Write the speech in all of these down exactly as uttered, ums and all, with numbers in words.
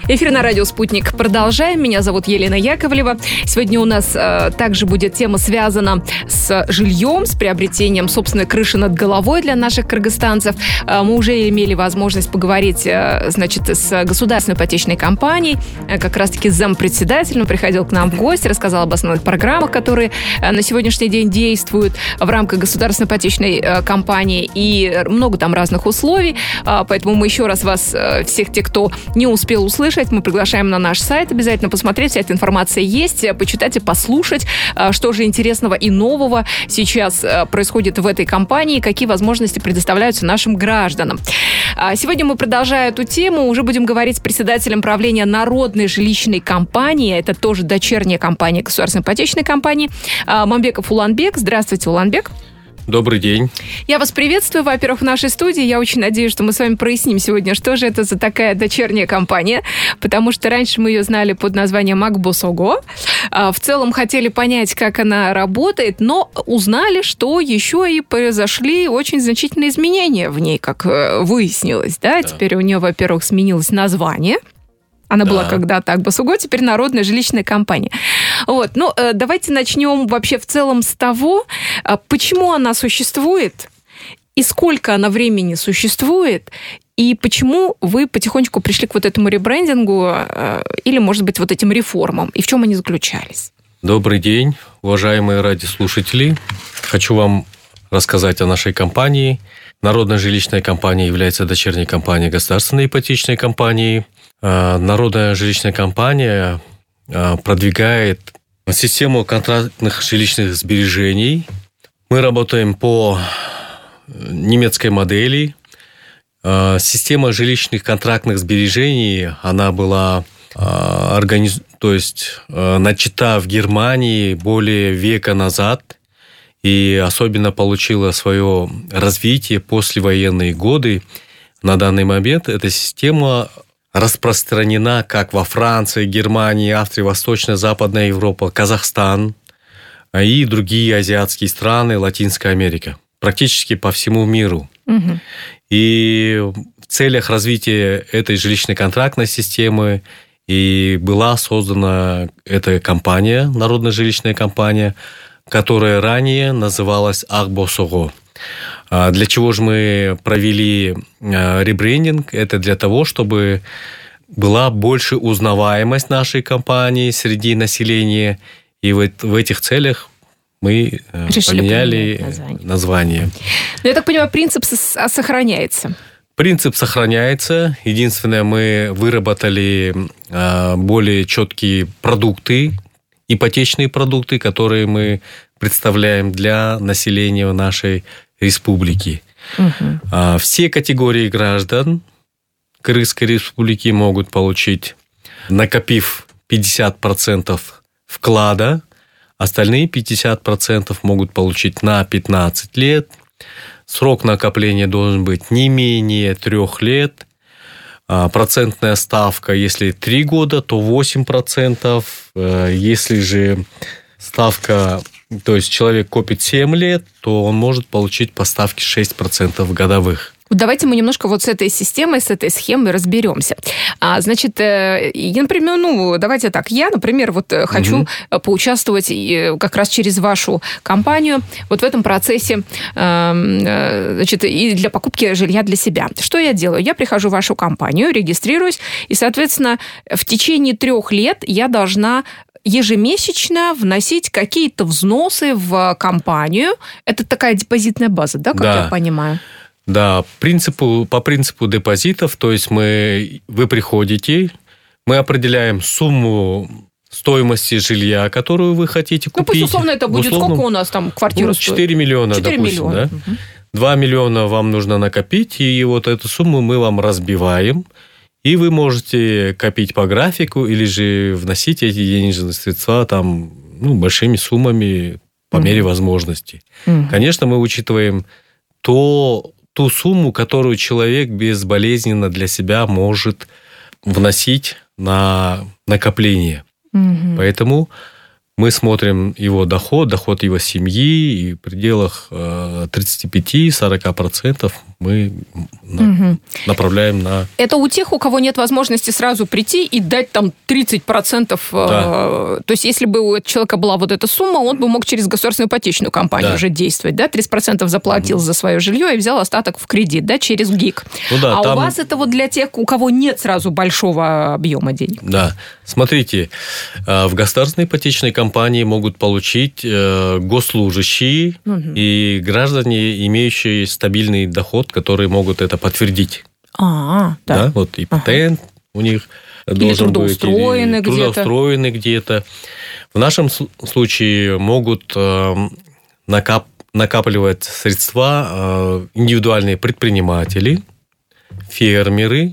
Эфир на радио «Спутник». Продолжаем. Меня зовут Елена Яковлева. Сегодня у нас э, также будет тема связана с жильем, с приобретением собственной крыши над головой для наших кыргызстанцев. Э, мы уже имели возможность поговорить, э, значит, с государственной ипотечной компанией, э, как раз-таки с зампредседателем. Приходил к нам в гости, рассказал об основных программах, которые э, на сегодняшний день действуют в рамках государственной ипотечной э, компании. И много там разных условий. Э, поэтому мы еще раз вас, э, всех тех, кто не успел услышать, мы приглашаем на наш сайт, обязательно посмотреть, вся эта информация есть, почитать и послушать, что же интересного и нового сейчас происходит в этой компании, какие возможности предоставляются нашим гражданам. Сегодня мы, продолжая эту тему, уже будем говорить с председателем правления Народной жилищной компании, это тоже дочерняя компания государственной ипотечной компании, Мамбеков Уланбек. Здравствуйте, Уланбек. Добрый день. Я вас приветствую, во-первых, в нашей студии. Я очень надеюсь, что мы с вами проясним сегодня, что же это за такая дочерняя компания, потому что раньше мы ее знали под названием Акбосого. В целом хотели понять, как она работает, но узнали, что еще и произошли очень значительные изменения в ней, как выяснилось. Да? Да. Теперь у нее, во-первых, сменилось название. Она да. была когда-то Акбосого, теперь Народная жилищная компания. Вот. Ну, давайте начнем вообще в целом с того, почему она существует, и сколько она времени существует, и почему вы потихонечку пришли к вот этому ребрендингу или, может быть, вот этим реформам, и в чем они заключались. Добрый день, уважаемые радиослушатели. Хочу вам рассказать о нашей компании. Народная жилищная компания является дочерней компанией государственной ипотечной компании. Народная жилищная компания продвигает систему контрактных жилищных сбережений. Мы работаем по немецкой модели. Система жилищных контрактных сбережений, она была организ... то есть, начата в Германии более века назад и особенно получила свое развитие послевоенные годы. На данный момент эта система распространена как во Франции, Германии, Австрии, Восточная, Западная Европа, Казахстан и другие азиатские страны, Латинская Америка. Практически по всему миру. Угу. И в целях развития этой жилищно-контрактной системы и была создана эта компания, Народная жилищная компания, которая ранее называлась Акбосого. Для чего же мы провели ребрендинг? Это для того, чтобы была больше узнаваемость нашей компании среди населения. И в этих целях мы решили поменяли название. название. Но я так понимаю, принцип сохраняется. Принцип сохраняется. Единственное, мы выработали более четкие продукты, ипотечные продукты, которые мы представляем для населения нашей республики. Угу. Все категории граждан Кыргызской республики могут получить, накопив пятьдесят процентов вклада, остальные пятьдесят процентов могут получить на пятнадцать лет. Срок накопления должен быть не менее трех лет. Процентная ставка, если три года, то восемь процентов. Если же ставка, то есть человек копит семь лет, то он может получить по ставке шесть процентов годовых. Давайте мы немножко вот с этой системой, с этой схемой разберемся. А, значит, я, например, ну, давайте так, я, например, вот хочу угу. поучаствовать как раз через вашу компанию вот в этом процессе, значит, и для покупки жилья для себя. Что я делаю? Я прихожу в вашу компанию, регистрируюсь, и, соответственно, в течение трех лет я должна ежемесячно вносить какие-то взносы в компанию. Это такая депозитная база, да, как да. я понимаю? Да, принципу, по принципу депозитов, то есть мы, вы приходите, мы определяем сумму стоимости жилья, которую вы хотите купить. Ну, пусть условно это будет, условно, сколько у нас там квартира ну, стоит? четыре миллиона, четыре допустим, миллиона. да? Угу. два миллиона вам нужно накопить, и вот эту сумму мы вам разбиваем, и вы можете копить по графику или же вносить эти денежные средства там, ну, большими суммами по угу. мере возможности. Угу. Конечно, мы учитываем то... ту сумму, которую человек безболезненно для себя может вносить на накопление. Угу. Поэтому Мы смотрим его доход, доход его семьи, и в пределах тридцать пять - сорок процентов мы угу. направляем на... Это у тех, у кого нет возможности сразу прийти и дать там тридцать процентов. Да. То есть, если бы у человека была вот эта сумма, он бы мог через государственную ипотечную компанию да. уже действовать, да? тридцать процентов заплатил угу. за свое жилье и взял остаток в кредит, да, через ГИК. Ну, да, а там... у вас это вот для тех, у кого нет сразу большого объема денег. Да. Смотрите, в государственной ипотечной компании могут получить госслужащие угу. и граждане, имеющие стабильный доход, которые могут это подтвердить. А, да. да. Вот и патент ага. у них или должен трудоустроены быть. Или где-то. Трудоустроены где-то. В нашем случае могут накап... накапливать средства индивидуальные предприниматели, фермеры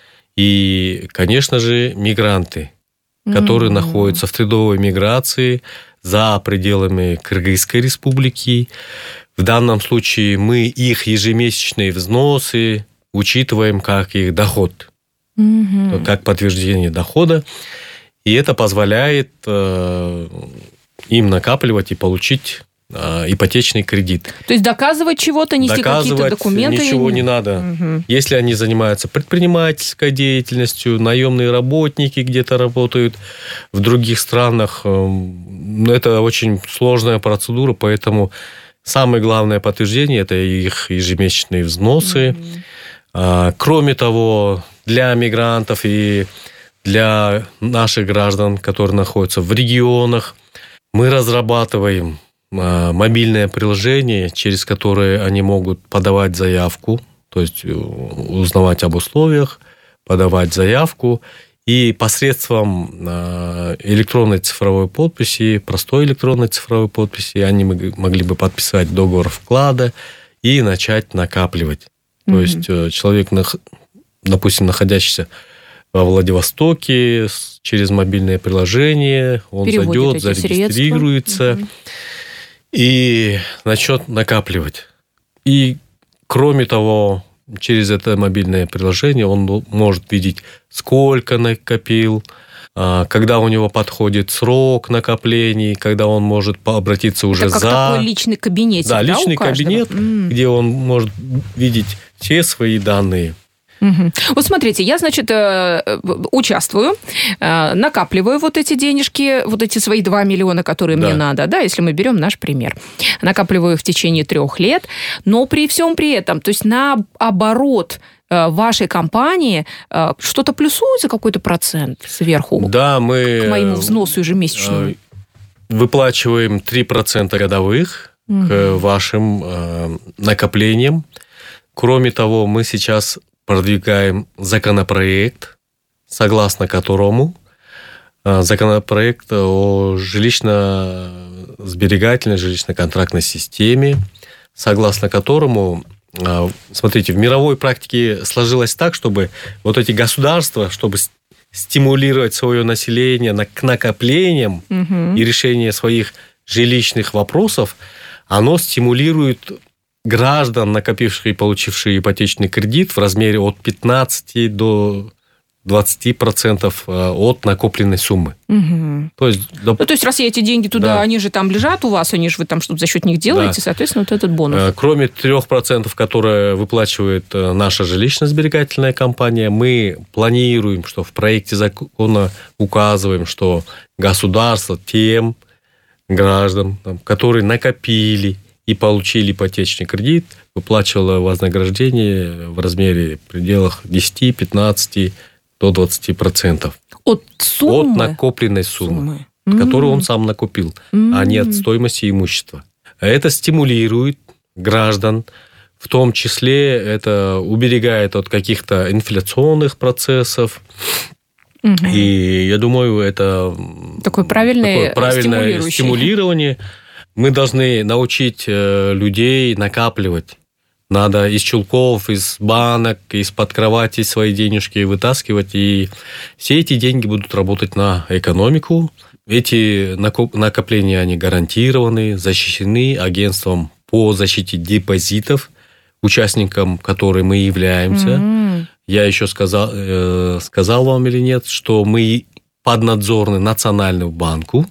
и, конечно же, мигранты, которые mm-hmm. находятся в трудовой миграции за пределами Кыргызской республики. В данном случае мы их ежемесячные взносы учитываем как их доход, mm-hmm. как подтверждение дохода. И это позволяет э, им накапливать и получить э, ипотечный кредит. То есть доказывать чего-то, нести доказывать какие-то документы? Ничего не надо. Угу. Если они занимаются предпринимательской деятельностью, наемные работники где-то работают в других странах, э, это очень сложная процедура, поэтому самое главное подтверждение – это их ежемесячные взносы. Угу. А, кроме того, для мигрантов и для наших граждан, которые находятся в регионах, мы разрабатываем мобильное приложение, через которое они могут подавать заявку, то есть узнавать об условиях, подавать заявку, и посредством электронной цифровой подписи, простой электронной цифровой подписи, они могли бы подписать договор вклада и начать накапливать. Mm-hmm. То есть человек, допустим, находящийся во Владивостоке, через мобильное приложение, он зайдет, зарегистрируется угу. и начнет накапливать. И, кроме того, через это мобильное приложение он может видеть, сколько накопил, когда у него подходит срок накоплений, когда он может обратиться уже это как за... такой личный кабинет. Да, да, личный кабинет, mm. где он может видеть все свои данные. Угу. Вот смотрите, я, значит, участвую, накапливаю вот эти денежки, вот эти свои два миллиона, которые да. мне надо, да, если мы берем наш пример. Накапливаю их в течение трех лет, но при всем при этом, то есть на оборот вашей компании что-то плюсуется, какой-то процент сверху да, мы к моему взносу ежемесячному? Выплачиваем три процента годовых угу. к вашим накоплениям. Кроме того, мы сейчас продвигаем законопроект, согласно которому законопроект о жилищно-сберегательной, жилищно-контрактной системе, согласно которому, смотрите, в мировой практике сложилось так, чтобы вот эти государства, чтобы стимулировать свое население к накоплениям угу. и решению своих жилищных вопросов, оно стимулирует граждан, накопивших и получивших ипотечный кредит в размере от пятнадцати до двадцати процентов от накопленной суммы. Угу. То есть, доп... ну, то есть, раз я эти деньги туда, да. они же там лежат у вас, они же вы там что-то за счет них делаете, да. соответственно, вот этот бонус. Кроме трех процентов, которые выплачивает наша жилищно-сберегательная компания, мы планируем, что в проекте закона указываем, что государство тем гражданам, которые накопили и получили ипотечный кредит, выплачивало вознаграждение в размере в пределах десяти-пятнадцати до двадцати процентов. От суммы? От накопленной суммы, суммы. которую mm-hmm. он сам накопил, mm-hmm. а не от стоимости имущества. Это стимулирует граждан, в том числе это уберегает от каких-то инфляционных процессов. Mm-hmm. И я думаю, это такое правильное, такое правильное стимулирование. Мы должны научить людей накапливать. Надо из чулков, из банок, из-под кровати свои денежки вытаскивать. И все эти деньги будут работать на экономику. Эти накопления, они гарантированы, защищены агентством по защите депозитов, участником которой мы являемся. Mm-hmm. Я еще сказал, э, сказал вам или нет, что мы поднадзорны Национальному банку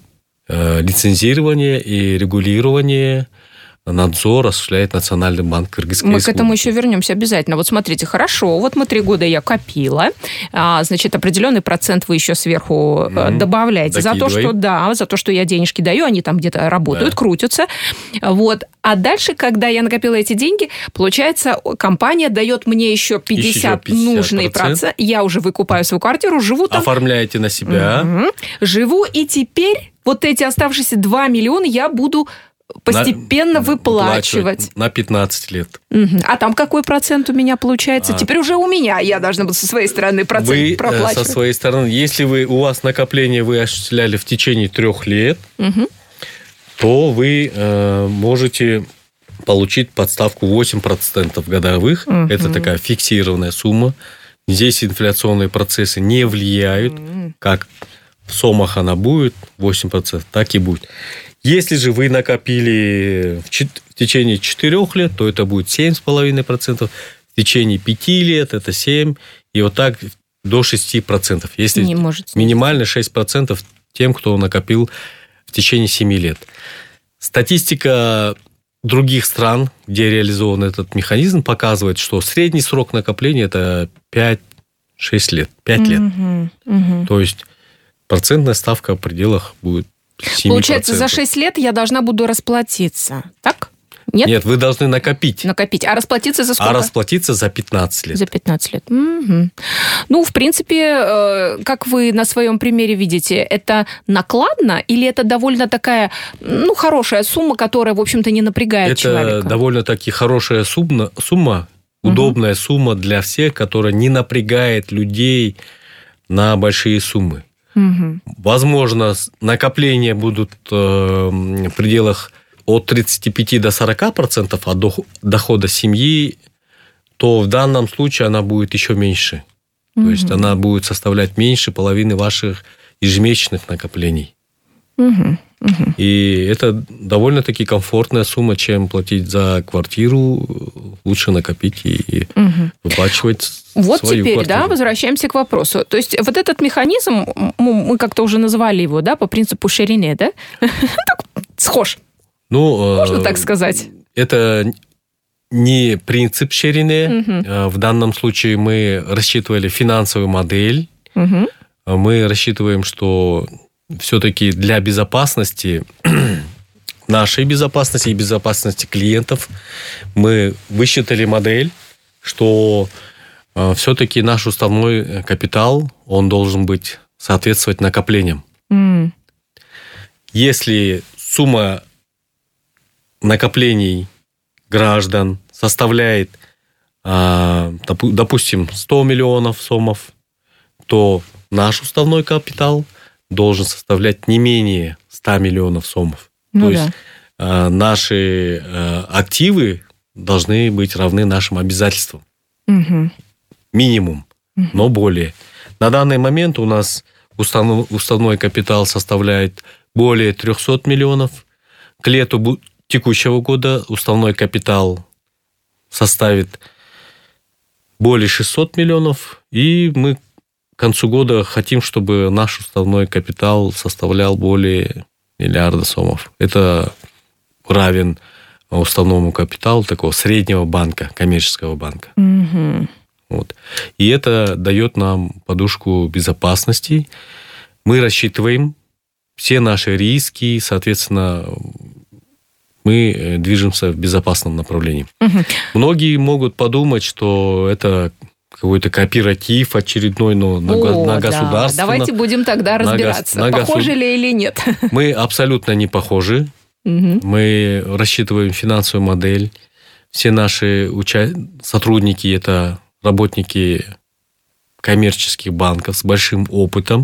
лицензирование и регулирование, надзор осуществляет Национальный банк Кыргызской Мы Республики. к этому еще вернемся обязательно. Вот смотрите, хорошо, вот мы три года я копила, а, значит, определенный процент вы еще сверху mm-hmm. добавляете за то, что, да, за то, что я денежки даю, они там где-то работают, да. крутятся. Вот. А дальше, когда я накопила эти деньги, получается, компания дает мне еще пятьдесят, еще пятьдесят нужный процент. Я уже выкупаю свою квартиру, живу там. Оформляете на себя. Mm-hmm. Живу, и теперь вот эти оставшиеся два миллиона я буду постепенно на, выплачивать. На пятнадцать лет. Угу. А там какой процент у меня получается? А. Теперь уже у меня. Я должна буду со своей стороны процент вы проплачивать. Вы со своей стороны, если вы, у вас накопление вы осуществляли в течение трех лет, угу. то вы э, можете получить подставку восемь процентов годовых. Угу. Это такая фиксированная сумма. Здесь инфляционные процессы не влияют. Угу. Как в сомах она будет, восемь процентов, так и будет. Если же вы накопили в, чет- в течение четырех лет, то это будет семь целых пять десятых процента. В течение пяти лет это семь процентов. И вот так до шесть процентов. Если не может минимально шесть процентов тем, кто накопил в течение семи лет. Статистика других стран, где реализован этот механизм, показывает, что средний срок накопления – это пять-шесть лет. пять лет. Угу, угу. То есть процентная ставка в пределах будет семь процентов. Получается, за шесть лет я должна буду расплатиться, так? Нет? Нет, вы должны накопить. Накопить. А расплатиться за сколько? А расплатиться за пятнадцать лет. За пятнадцать лет. Угу. Ну, в принципе, как вы на своем примере видите, это накладно или это довольно такая, ну, хорошая сумма, которая, в общем-то, не напрягает это человека? Это довольно-таки хорошая сумма, сумма угу. удобная сумма для всех, которая не напрягает людей на большие суммы. Угу. Возможно, накопления будут в пределах от тридцати пяти до сорока процентов от дохода семьи, то в данном случае она будет еще меньше. Угу. То есть она будет составлять меньше половины ваших ежемесячных накоплений. Угу. Угу. И это довольно-таки комфортная сумма, чем платить за квартиру. Лучше накопить и угу. выплачивать вот свою теперь, квартиру. Да, возвращаемся к вопросу. То есть вот этот механизм, мы как-то уже называли его, да, по принципу Шерине, да? Схож. Ну, можно так сказать? Это не принцип Шерине. Угу. В данном случае мы рассчитывали финансовую модель. Угу. Мы рассчитываем, что все-таки для безопасности, нашей безопасности и безопасности клиентов, мы высчитали модель, что все-таки наш уставной капитал, он должен быть соответствовать накоплениям. Mm. Если сумма накоплений граждан составляет, допустим, сто миллионов сомов, то наш уставной капитал должен составлять не менее ста миллионов сомов. Ну, то да. есть наши активы должны быть равны нашим обязательствам. Угу. Минимум, угу. но более. На данный момент у нас уставной, уставной капитал составляет более трехсот миллионов. К лету текущего года уставной капитал составит более шестисот миллионов, и мы к концу года хотим, чтобы наш уставной капитал составлял более миллиарда сомов. Это равен уставному капиталу такого среднего банка, коммерческого банка. Угу. Вот. И это дает нам подушку безопасности. Мы рассчитываем все наши риски, соответственно, мы движемся в безопасном направлении. Угу. Многие могут подумать, что это какой-то кооператив очередной, но на, О, на государственном. Да. Давайте будем тогда разбираться, на, на похожи государ... ли или нет. Мы абсолютно не похожи. Угу. Мы рассчитываем финансовую модель. Все наши уча... сотрудники – это работники коммерческих банков с большим опытом.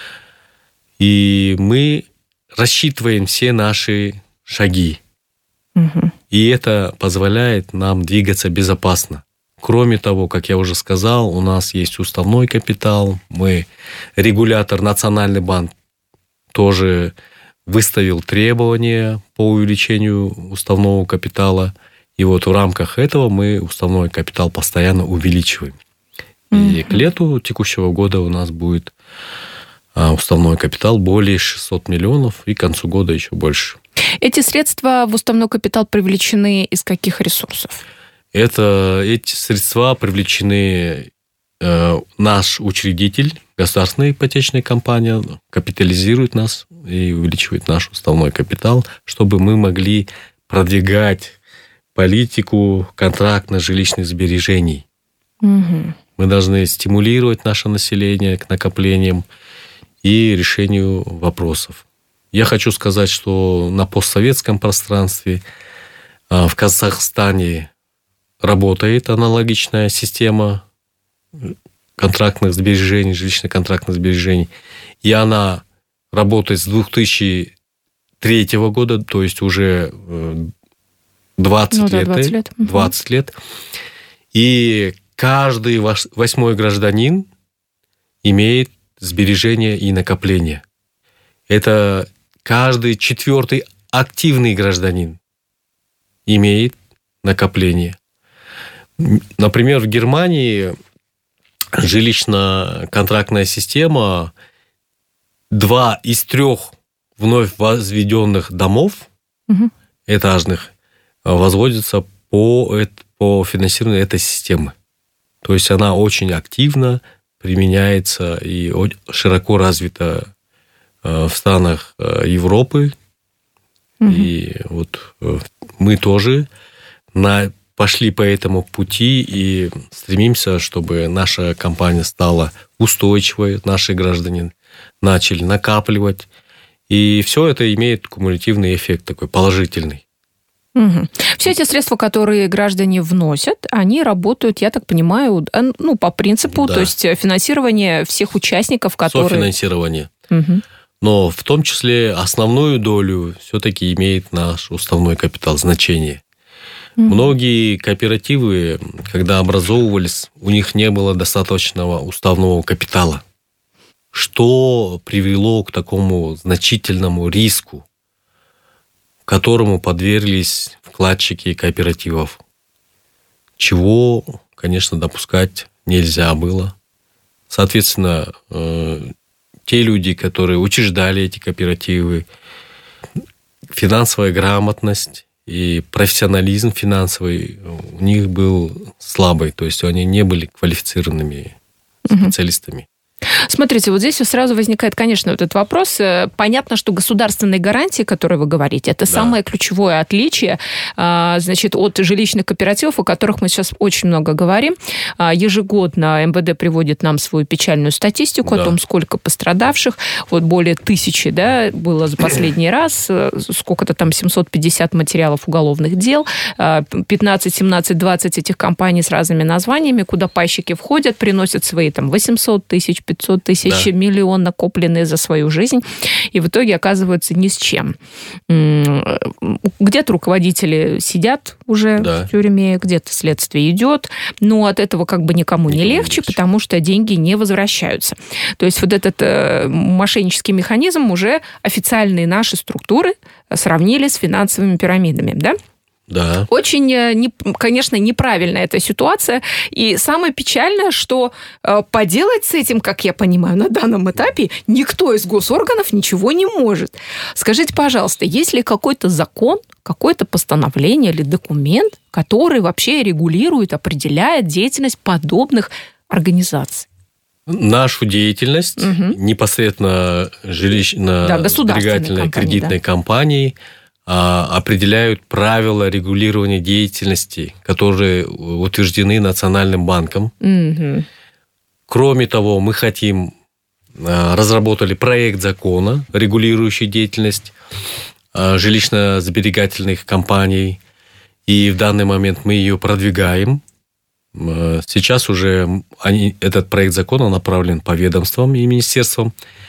И мы рассчитываем все наши шаги. Угу. И это позволяет нам двигаться безопасно. Кроме того, как я уже сказал, у нас есть уставной капитал. Мы, регулятор, Национальный банк, тоже выставил требования по увеличению уставного капитала. И вот в рамках этого мы уставной капитал постоянно увеличиваем. Mm-hmm. И к лету текущего года у нас будет А уставной капитал более шестьсот миллионов, и к концу года еще больше. Эти средства в уставной капитал привлечены из каких ресурсов? Это, эти средства привлечены, э, наш учредитель, государственная ипотечная компания, капитализирует нас и увеличивает наш уставной капитал, чтобы мы могли продвигать политику контрактно-жилищных сбережений. Угу. Мы должны стимулировать наше население к накоплениям и решению вопросов. Я хочу сказать, что на постсоветском пространстве в Казахстане работает аналогичная система контрактных сбережений, жилищно-контрактных сбережений, и она работает с две тысячи третьего года, то есть уже двадцать ну, да, лет. двадцать лет. двадцать лет. И каждый восьмой гражданин имеет сбережения и накопления. Это каждый четвертый активный гражданин имеет накопление. Например, в Германии жилищно-контрактная система, два из трех вновь возведенных домов угу. этажных возводятся по, по финансированию этой системы. То есть она очень активно применяется и широко развита в странах Европы. Угу. И вот мы тоже на, пошли по этому пути и стремимся, чтобы наша компания стала устойчивой, наши граждане начали накапливать. И все это имеет кумулятивный эффект такой положительный. Угу. Все эти средства, которые граждане вносят, они работают, я так понимаю, ну, по принципу, да. то есть финансирование всех участников, которые... Софинансирование. Угу. Но в том числе основную долю все-таки имеет наш уставной капитал, значение. Угу. Многие кооперативы, когда образовывались, у них не было достаточного уставного капитала, что привело к такому значительному риску, которому подверглись вкладчики кооперативов, чего, конечно, допускать нельзя было. Соответственно, те люди, которые учреждали эти кооперативы, финансовая грамотность и профессионализм финансовый у них был слабый, то есть они не были квалифицированными специалистами. Смотрите, вот здесь сразу возникает, конечно, вот этот вопрос. Понятно, что государственные гарантии, которые вы говорите, это да. самое ключевое отличие, значит, от жилищных кооперативов, о которых мы сейчас очень много говорим. Ежегодно эм вэ дэ приводит нам свою печальную статистику да. о том, сколько пострадавших. Вот более тысячи, да, было за последний раз. Сколько-то там, семьсот пятьдесят материалов уголовных дел. пятнадцать, семнадцать, двадцать этих компаний с разными названиями, куда пайщики входят, приносят свои там восемьсот тысяч, пятьсот тысяч, да. миллион накопленные за свою жизнь, и в итоге оказываются ни с чем. Где-то руководители сидят уже да. в тюрьме, где-то следствие идет, но от этого как бы никому, никому не легче, не потому что деньги не возвращаются. То есть вот этот э, мошеннический механизм уже официальные наши структуры сравнили с финансовыми пирамидами, да? Да. Очень, конечно, неправильная эта ситуация. И самое печальное, что поделать с этим, как я понимаю, на данном этапе никто из госорганов ничего не может. Скажите, пожалуйста, есть ли какой-то закон, какое-то постановление или документ, который вообще регулирует, определяет деятельность подобных организаций? Нашу деятельность угу. непосредственно жилищно-сберегательной да, кредитной да. компании определяют правила регулирования деятельности, которые утверждены Национальным банком. Mm-hmm. Кроме того, мы хотим, разработали проект закона, регулирующий деятельность жилищно-сберегательных компаний, и в данный момент мы ее продвигаем. Сейчас уже они, этот проект закона направлен по ведомствам и министерствам,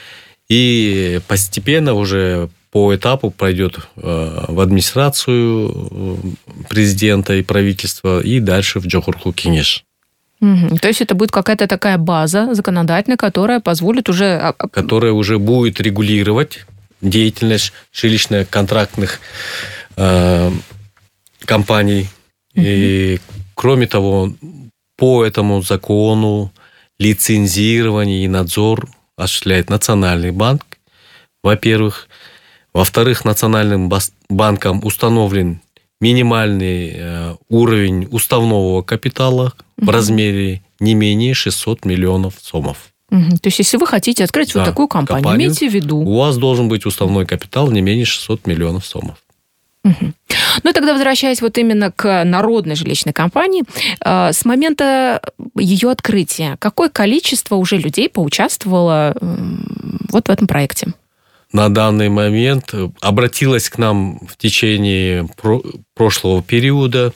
и постепенно уже по этапу пройдет в администрацию президента и правительства, и дальше в Джохорку Кенеш. Угу. То есть это будет какая-то такая база законодательная, которая позволит уже... Которая уже будет регулировать деятельность жилищно-контрактных э, компаний. Угу. И, кроме того, по этому закону лицензирование и надзор осуществляет Национальный банк, во-первых. Во-вторых, Национальным банком установлен минимальный уровень уставного капитала угу. в размере не менее шестьсот миллионов сомов. Угу. То есть, если вы хотите открыть да, вот такую компанию, компанию, имейте в виду... У вас должен быть уставной капитал не менее шестьсот миллионов сомов. Угу. Ну и тогда, возвращаясь вот именно к народной жилищной компании, э, с момента ее открытия, какое количество уже людей поучаствовало э, вот в этом проекте? На данный момент обратилось к нам в течение про- прошлого периода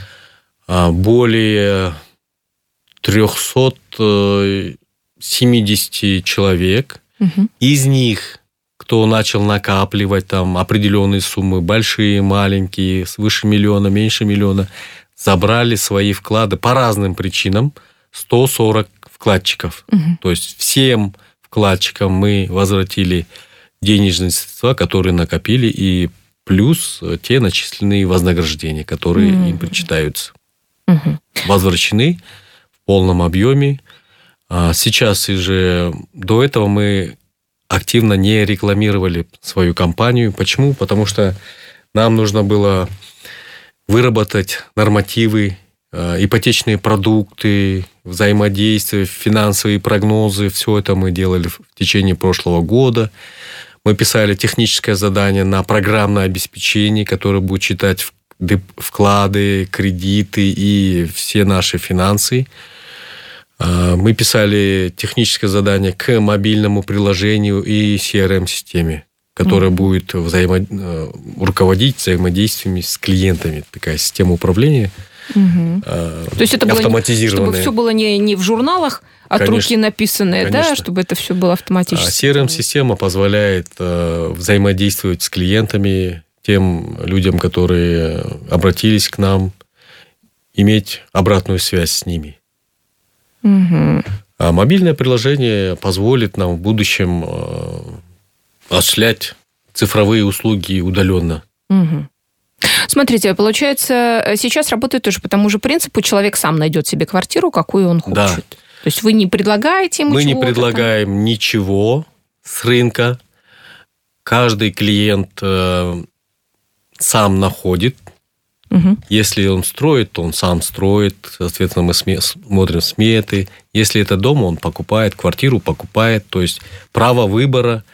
более триста семьдесят человек. Угу. Из них, кто начал накапливать там определенные суммы, большие, маленькие, свыше миллиона, меньше миллиона, забрали свои вклады по разным причинам сто сорок вкладчиков. Угу. То есть всем вкладчикам мы возвратили денежные средства, которые накопили, и плюс те начисленные вознаграждения, которые mm-hmm. им причитаются. Mm-hmm. Возвращены в полном объеме. Сейчас же до этого мы активно не рекламировали свою компанию. Почему? Потому что нам нужно было выработать нормативы, ипотечные продукты, взаимодействие, финансовые прогнозы. Все это мы делали в течение прошлого года. Мы писали техническое задание на программное обеспечение, которое будет читать вклады, кредиты и все наши финансы. Мы писали техническое задание к мобильному приложению и си ар эм-системе, которая mm-hmm. будет взаимо... руководить взаимодействиями с клиентами. Такая система управления. Угу. А, То есть это было, чтобы все было не, не в журналах от конечно, руки написанное, да, чтобы это все было автоматически. А си ар эм-система позволяет а, взаимодействовать с клиентами, тем людям, которые обратились к нам, иметь обратную связь с ними. Угу. А мобильное приложение позволит нам в будущем а, осуществлять цифровые услуги удаленно. Угу. Смотрите, получается, сейчас работает тоже по тому же принципу, человек сам найдет себе квартиру, какую он хочет. Да. То есть вы не предлагаете ему Мы чего-то? Мы не предлагаем там? Ничего с рынка. Каждый клиент э, сам находит. Угу. Если он строит, то он сам строит. Соответственно, мы сме- смотрим сметы. Если это дом, он покупает, квартиру покупает. То есть право выбора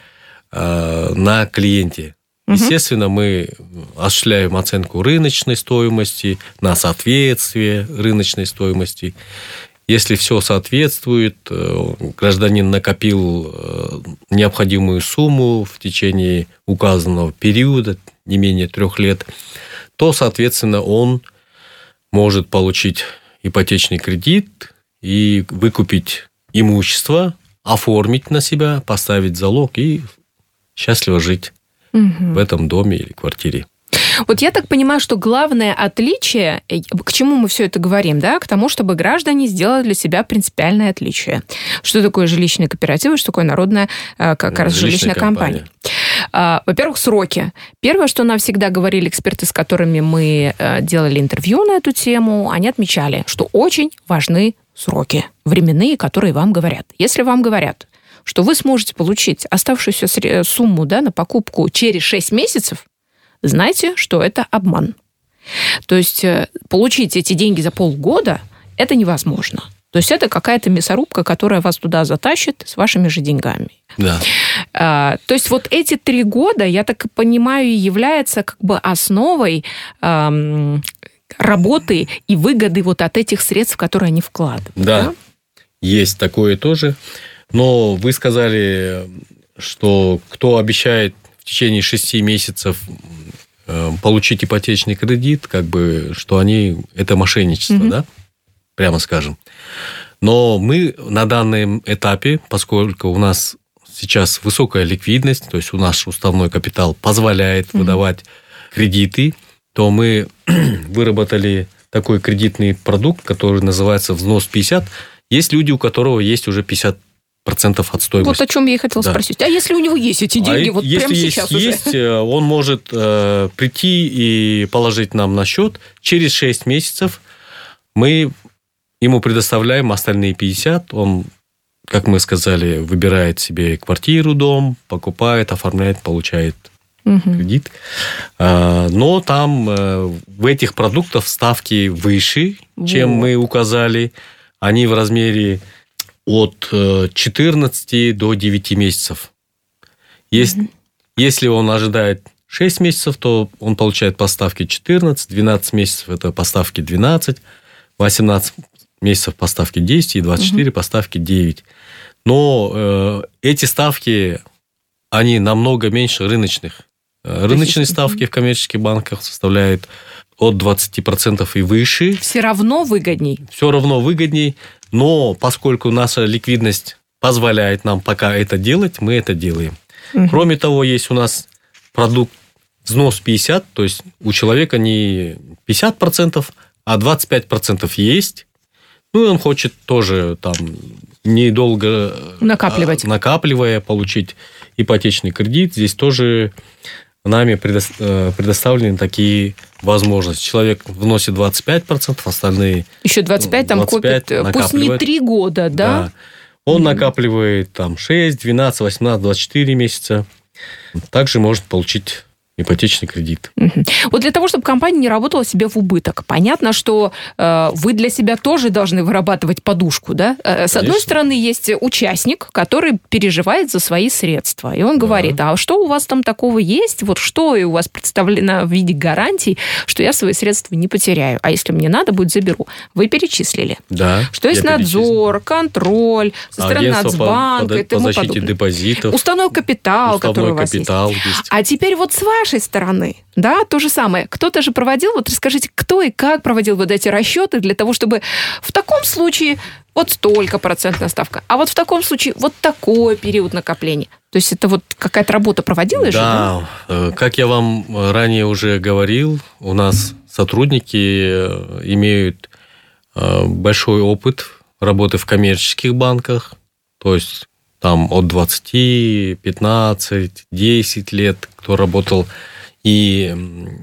э, на клиенте. Естественно, мы осуществляем оценку рыночной стоимости на соответствие рыночной стоимости. Если все соответствует, гражданин накопил необходимую сумму в течение указанного периода, не менее трех лет, то, соответственно, он может получить ипотечный кредит и выкупить имущество, оформить на себя, поставить залог и счастливо жить. Угу. В этом доме или квартире. Вот я так понимаю, что главное отличие, к чему мы все это говорим, да, к тому, чтобы граждане сделали для себя принципиальное отличие. Что такое жилищные кооперативы, что такое народная как раз жилищная, жилищная компания. компания. Во-первых, сроки. Первое, что нам всегда говорили эксперты, с которыми мы делали интервью на эту тему, они отмечали, что очень важны сроки временные, которые вам говорят. Если вам говорят, что вы сможете получить оставшуюся сумму, да, на покупку через шесть месяцев, знайте, что это обман. То есть получить эти деньги за полгода – это невозможно. То есть это какая-то мясорубка, которая вас туда затащит с вашими же деньгами. Да. А, то есть вот эти три года, я так понимаю, являются как бы основой эм, работы и выгоды вот от этих средств, которые они вкладывают. Да, да? Есть такое тоже. Но вы сказали, что кто обещает в течение шести месяцев получить ипотечный кредит, как бы, что они это мошенничество, mm-hmm. да, прямо скажем. Но мы на данном этапе, поскольку у нас сейчас высокая ликвидность, то есть у нас уставной капитал позволяет mm-hmm. выдавать кредиты, то мы выработали такой кредитный продукт, который называется взнос пятьдесят. Есть люди, у которого есть уже пятьдесят процентов от стоимости. Вот о чем я и хотела да. спросить. А если у него есть эти деньги, а вот прямо сейчас уже? Если есть, он может э, прийти и положить нам на счет. Через шесть месяцев мы ему предоставляем остальные пятьдесят. Он как мы сказали, выбирает себе квартиру, дом, покупает, оформляет, получает угу. кредит. Но там в этих продуктах ставки выше, вот. чем мы указали. Они в размере от четырнадцати до девяти месяцев. Если, угу. если он ожидает шесть месяцев, то он получает по ставке четырнадцать, двенадцать месяцев это по ставке двенадцать, восемнадцать месяцев по ставке десять и двадцать четыре угу. по ставке девять. Но э, эти ставки, они намного меньше рыночных. Рыночные ставки в коммерческих банках составляют от двадцати процентов и выше. Все равно выгодней. Все равно выгодней, но поскольку наша ликвидность позволяет нам пока это делать, мы это делаем. Угу. Кроме того, есть у нас продукт взнос пятьдесят, то есть у человека не пятьдесят процентов, а двадцать пять процентов есть. Ну, и он хочет тоже там недолго накапливать. накапливая, получить ипотечный кредит. Здесь тоже нами предоставлены такие возможности. Человек вносит двадцать пять процентов, остальные... Еще двадцать пять, там копит, пусть не три года, да? Да. Он mm-hmm. накапливает там шесть, двенадцать, восемнадцать, двадцать четыре месяца. Также может получить ипотечный кредит. Угу. Вот для того, чтобы компания не работала себе в убыток, понятно, что э, вы для себя тоже должны вырабатывать подушку, да? Э, с одной стороны, есть участник, который переживает за свои средства, и он да. говорит, а что у вас там такого есть? Вот что у вас представлено в виде гарантий, что я свои средства не потеряю, а если мне надо будет, заберу. Вы перечислили. Да. Что есть надзор, контроль, со стороны Агентство Нацбанка по, по, и тому по защите подобное. Депозитов. Уставной капитал, Уставной который у вас капитал есть. есть. А теперь вот с вашей стороны, да, то же самое. Кто-то же проводил, вот расскажите, кто и как проводил вот эти расчеты для того, чтобы в таком случае вот столько процентная ставка, а вот в таком случае вот такой период накопления. То есть это вот какая-то работа проводилась да, же? Да, как я вам ранее уже говорил, у нас сотрудники имеют большой опыт работы в коммерческих банках, то есть там от двадцати, пятнадцати, десяти лет, кто работал. И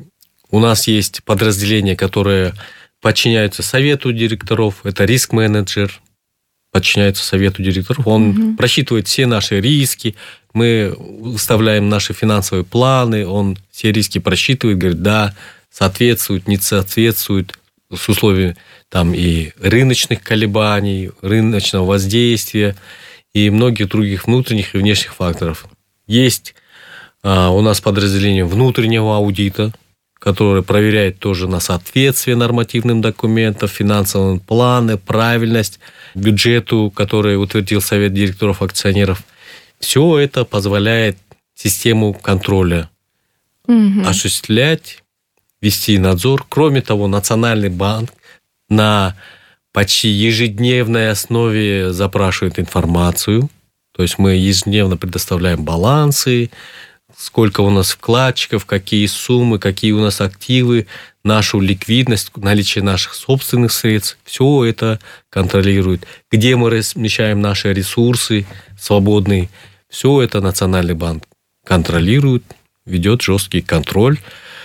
у нас есть подразделения, которые подчиняются совету директоров. Это риск-менеджер, подчиняется совету директоров. Он угу. просчитывает все наши риски. Мы выставляем наши финансовые планы. Он все риски просчитывает, говорит, да, соответствует, не соответствует с условиями там, и рыночных колебаний, рыночного воздействия и многих других внутренних и внешних факторов. Есть а, у нас подразделение внутреннего аудита, которое проверяет тоже на соответствие нормативным документам, финансовым плану, правильность бюджету, который утвердил Совет директоров акционеров. Все это позволяет систему контроля угу. осуществлять, вести надзор. Кроме того, Национальный банк на почти ежедневной основе запрашивает информацию. То есть мы ежедневно предоставляем балансы, сколько у нас вкладчиков, какие суммы, какие у нас активы, нашу ликвидность, наличие наших собственных средств. Все это контролирует. Где мы размещаем наши ресурсы свободные. Все это Национальный банк контролирует, ведет жесткий контроль.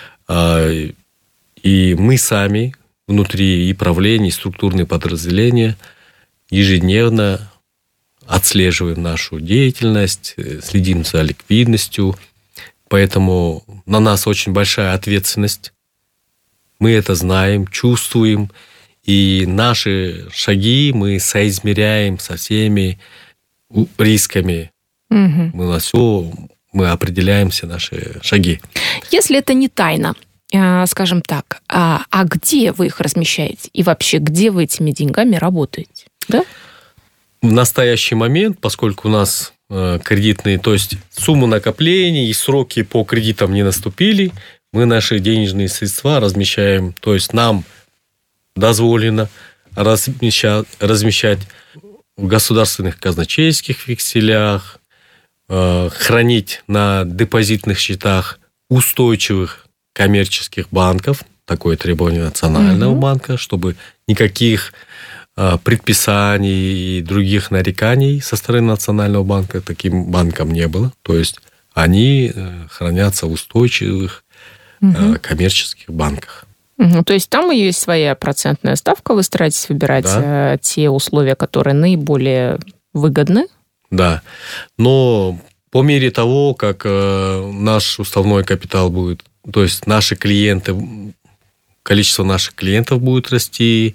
И мы сами внутри и правления, и структурные подразделения ежедневно отслеживаем нашу деятельность, следим за ликвидностью. Поэтому на нас очень большая ответственность. Мы это знаем, чувствуем. И наши шаги мы соизмеряем со всеми рисками. Угу. Мы на все, мы определяем все наши шаги. Если это не тайна, скажем так, а, а где вы их размещаете? И вообще, где вы этими деньгами работаете? Да? В настоящий момент, поскольку у нас э, кредитные, то есть суммы накоплений и сроки по кредитам не наступили, мы наши денежные средства размещаем, то есть нам дозволено размещать, размещать в государственных казначейских векселях, э, хранить на депозитных счетах устойчивых коммерческих банков, такое требование Национального угу. банка, чтобы никаких а, предписаний и других нареканий со стороны Национального банка таким банкам не было. То есть они а, хранятся в устойчивых угу. а, коммерческих банках. Угу. То есть там и есть своя процентная ставка, вы стараетесь выбирать да. те условия, которые наиболее выгодны. Да, но по мере того, как наш уставной капитал будет, то есть наши клиенты, количество наших клиентов будет расти,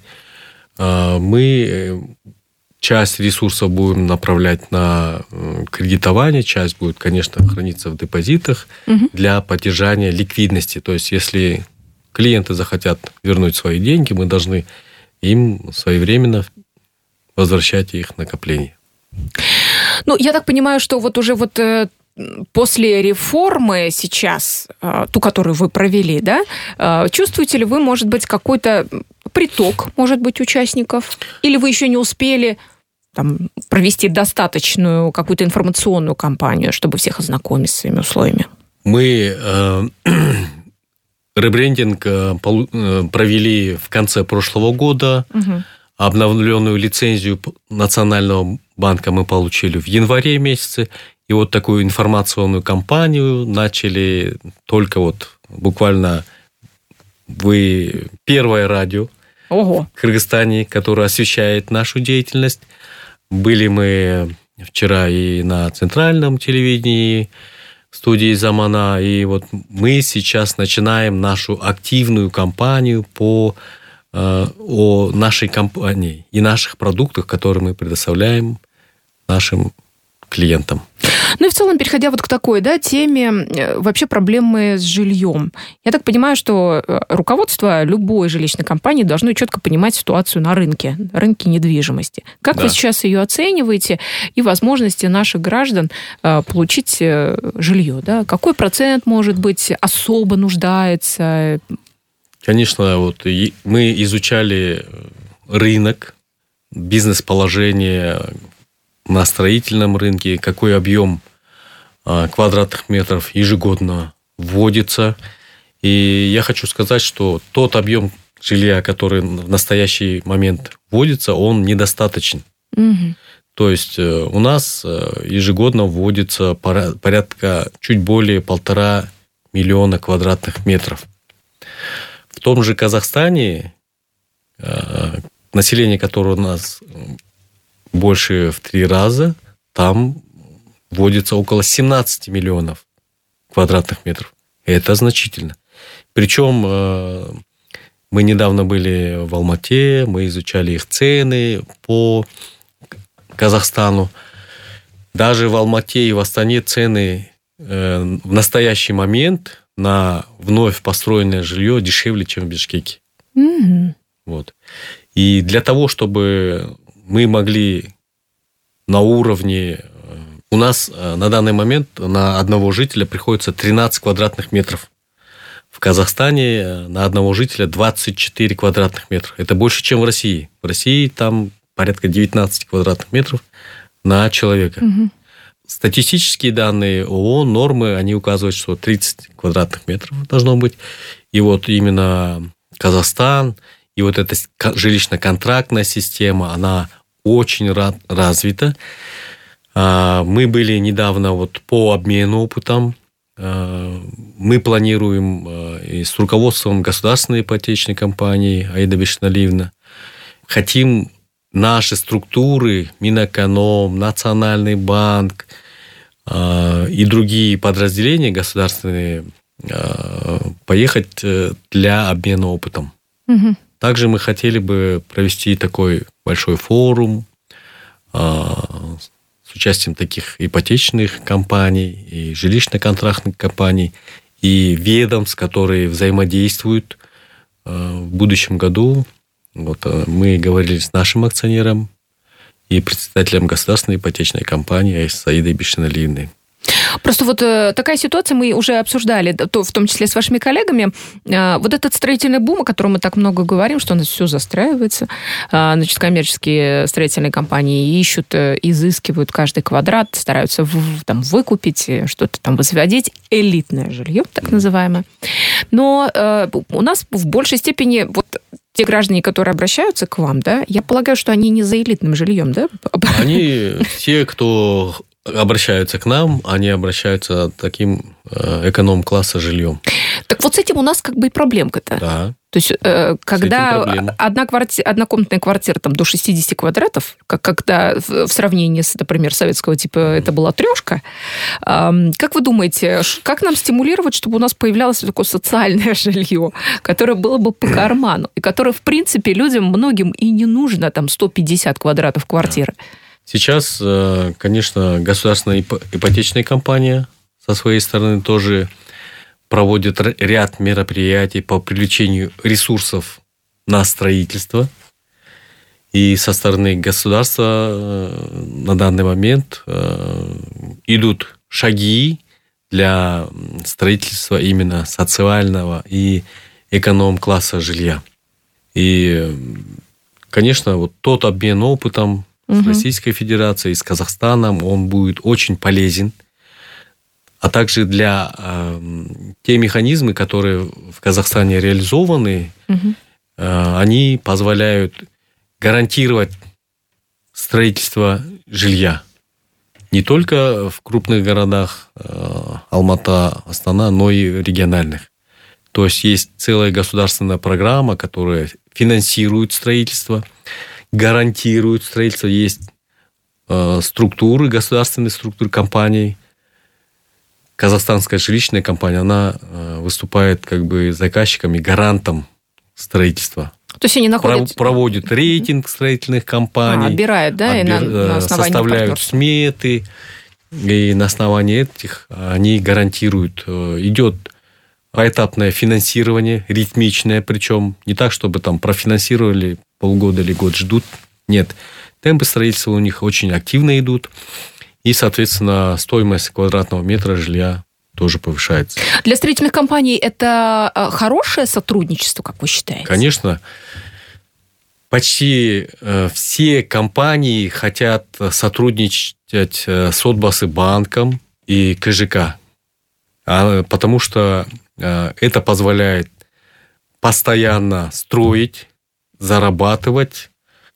мы часть ресурсов будем направлять на кредитование, часть будет, конечно, храниться в депозитах угу. для поддержания ликвидности. То есть, если клиенты захотят вернуть свои деньги, мы должны им своевременно возвращать их накопления. Ну, я так понимаю, что вот уже вот э, после реформы сейчас, э, ту, которую вы провели, да, э, чувствуете ли вы, может быть, какой-то приток, может быть, участников? Или вы еще не успели там, провести достаточную какую-то информационную кампанию, чтобы всех ознакомить с своими условиями? Мы э, ребрендинг э, провели в конце прошлого года. Угу. Обновленную лицензию Национального банка мы получили в январе месяце. И вот такую информационную кампанию начали только вот буквально вы первое радио Ого. В Кыргызстане, которое освещает нашу деятельность. Были мы вчера и на центральном телевидении, в студии «Замана». И вот мы сейчас начинаем нашу активную кампанию по о нашей компании и наших продуктах, которые мы предоставляем нашим клиентам. Ну и в целом, переходя вот к такой, да, теме вообще проблемы с жильем. Я так понимаю, что руководство любой жилищной компании должно четко понимать ситуацию на рынке, рынке недвижимости. Как да. вы сейчас ее оцениваете и возможности наших граждан получить жилье? Да? Какой процент, может быть, особо нуждается? Конечно, вот мы изучали рынок, бизнес-положение на строительном рынке, какой объем квадратных метров ежегодно вводится. И я хочу сказать, что тот объем жилья, который в настоящий момент вводится, он недостаточен. Угу. То есть у нас ежегодно вводится порядка чуть более полтора миллиона квадратных метров. В том же Казахстане, население которого у нас больше в три раза, там вводится около семнадцать миллионов квадратных метров. Это значительно. Причем мы недавно были в Алмате, мы изучали их цены по Казахстану. Даже в Алмате и в Астане цены в настоящий момент на вновь построенное жилье дешевле, чем в Бишкеке. Mm-hmm. Вот. И для того, чтобы мы могли на уровне... У нас на данный момент на одного жителя приходится тринадцать квадратных метров. В Казахстане на одного жителя двадцать четыре квадратных метра. Это больше, чем в России. В России там порядка девятнадцать квадратных метров на человека. Mm-hmm. Статистические данные ООН, нормы, они указывают, что тридцать квадратных метров должно быть. И вот именно Казахстан, и вот эта жилищно-контрактная система, она очень развита. Мы были недавно вот по обмену опытом. Мы планируем и с руководством государственной ипотечной компании Аида Бишналиевна. Хотим наши структуры, Минэконом, Национальный банк э, и другие подразделения государственные э, поехать для обмена опытом. Угу. Также мы хотели бы провести такой большой форум э, с участием таких ипотечных компаний и жилищно-контрактных компаний и ведомств, которые взаимодействуют э, в будущем году. Вот, мы говорили с нашим акционером и председателем государственной ипотечной компании Саидой Бишналиевной. Просто вот э, такая ситуация мы уже обсуждали, то, в том числе с вашими коллегами. Э, вот этот строительный бум, о котором мы так много говорим, что у нас все застраивается. Э, значит, коммерческие строительные компании ищут, э, изыскивают каждый квадрат, стараются в, там, выкупить, что-то там возводить. Элитное жилье, так называемое. Но э, у нас в большей степени... вот те граждане, которые обращаются к вам, да, я полагаю, что они не за элитным жильем, да? Они, те, кто обращаются к нам, они обращаются таким эконом-класса жильем. Так вот с этим у нас как бы и проблемка-то. Да. То есть, э, когда одна кварти... однокомнатная квартира там, до шестьдесят квадратов, как когда в сравнении с, например, советского типа это была трешка, э, как вы думаете, как нам стимулировать, чтобы у нас появлялось такое социальное жилье, которое было бы по карману, и которое, в принципе, людям многим и не нужно, там, сто пятьдесят квадратов квартиры? Сейчас, конечно, государственная ипотечная компания со своей стороны тоже проводит ряд мероприятий по привлечению ресурсов на строительство. И со стороны государства на данный момент идут шаги для строительства именно социального и эконом-класса жилья. И, конечно, вот тот обмен опытом с угу. Российской Федерацией, с Казахстаном, он будет очень полезен. А также для э, те механизмы, которые в Казахстане реализованы, угу. э, они позволяют гарантировать строительство жилья. Не только в крупных городах э, Алмата, Астана, но и региональных. То есть есть целая государственная программа, которая финансирует строительство, гарантирует строительство. Есть э, структуры, государственные структуры компаний. Казахстанская жилищная компания, она выступает как бы заказчиком и гарантом строительства. То есть они находят... Проводят рейтинг строительных компаний. А, отбирают, да? Отбир... И на, на основании составляют сметы. И на основании этих они гарантируют. Идет поэтапное финансирование, ритмичное, причем не так, чтобы там профинансировали полгода или год ждут. Нет. Темпы строительства у них очень активно идут. И, соответственно, стоимость квадратного метра жилья тоже повышается. Для строительных компаний это хорошее сотрудничество, как вы считаете? Конечно. Почти все компании хотят сотрудничать с Отбасыбанком и КЖК, потому что это позволяет постоянно строить, зарабатывать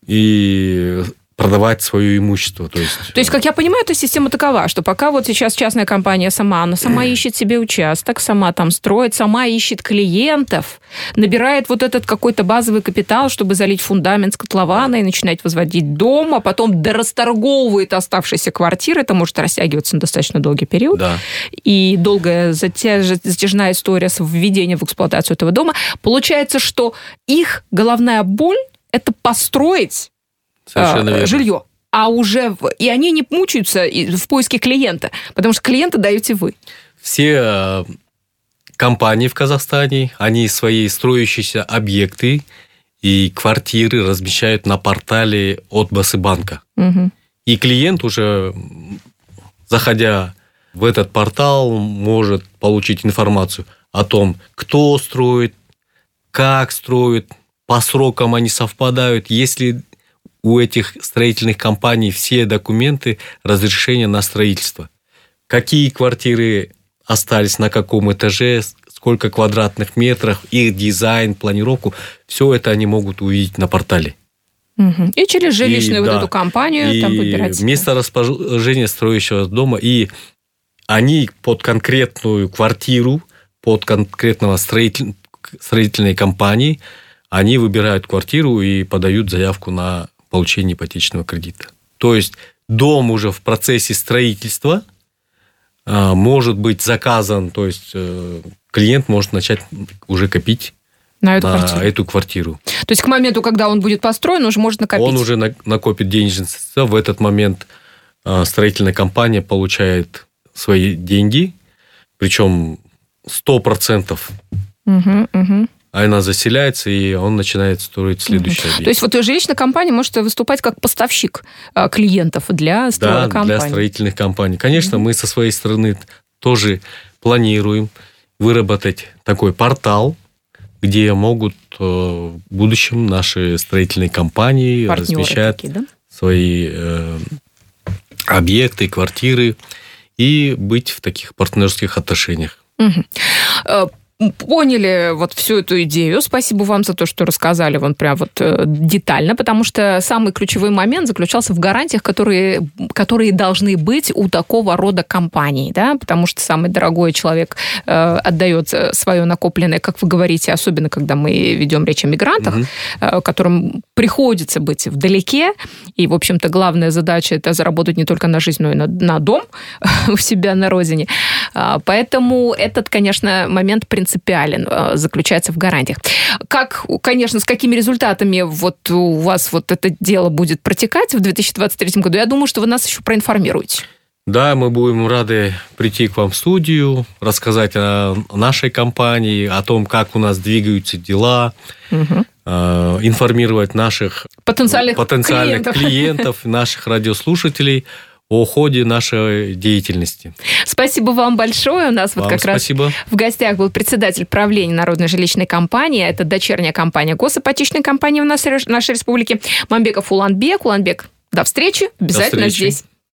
и продавать свое имущество. То есть... то есть, как я понимаю, эта система такова, что пока вот сейчас частная компания сама, она сама ищет себе участок, сама там строит, сама ищет клиентов, набирает вот этот какой-то базовый капитал, чтобы залить фундамент с котлована и начинать возводить дом, а потом дорасторговывает оставшиеся квартиры, это может растягиваться на достаточно долгий период. Да. И долгая затяж... затяжная история с введением в эксплуатацию этого дома. Получается, что их головная боль – это построить Совершенно жилье, а уже и они не мучаются в поиске клиента, потому что клиента даете вы. Все компании в Казахстане, они свои строящиеся объекты и квартиры размещают на портале Отбасыбанка. Угу. И клиент уже, заходя в этот портал, может получить информацию о том, кто строит, как строит, по срокам они совпадают, если у этих строительных компаний все документы, разрешения на строительство. Какие квартиры остались, на каком этаже, сколько квадратных метров, их дизайн, планировку. Все это они могут увидеть на портале. Угу. И через жилищную и, вот да, эту компанию и там выбирать. Место расположения строящего дома. И они под конкретную квартиру, под конкретного строитель, строительной компании, они выбирают квартиру и подают заявку на получение ипотечного кредита. То есть дом уже в процессе строительства а, может быть заказан, то есть э, клиент может начать уже копить на, эту, на квартиру. эту квартиру. То есть к моменту, когда он будет построен, уже может накопить? Он уже на, накопит денежные средства. В этот момент э, строительная компания получает свои деньги, причем сто процентов. Угу, угу. Она заселяется, и он начинает строить следующий объект. То есть вот жилищная компания может выступать как поставщик клиентов для строительных да, компаний. для строительных компаний. Конечно, mm-hmm. мы со своей стороны тоже планируем выработать такой портал, где могут в будущем наши строительные компании партнеры размещать такие, да? свои э, объекты, квартиры и быть в таких партнерских отношениях. Mm-hmm. поняли вот всю эту идею. Спасибо вам за то, что рассказали вон прям вот детально, потому что самый ключевой момент заключался в гарантиях, которые, которые должны быть у такого рода компаний, да, потому что самый дорогой человек э, отдает свое накопленное, как вы говорите, особенно когда мы ведем речь о мигрантах, угу. э, которым приходится быть вдалеке, и, в общем-то, главная задача – это заработать не только на жизнь, но и на, на дом у себя на родине. Поэтому этот, конечно, момент принципиален, заключается в гарантиях. Как, конечно, с какими результатами вот у вас вот это дело будет протекать в две тысячи двадцать третьем году, я думаю, что вы нас еще проинформируете. Да, мы будем рады прийти к вам в студию, рассказать о нашей компании, о том, как у нас двигаются дела, угу. э, информировать наших потенциальных, потенциальных клиентов. клиентов, наших радиослушателей о ходе нашей деятельности. Спасибо вам большое. У нас вам вот как спасибо. раз в гостях был председатель правления Народной жилищной компании. Это дочерняя компания госипотечной компании у нас в нашей республике. Мамбеков Уланбек. Уланбек, до встречи. Обязательно до встречи. Здесь.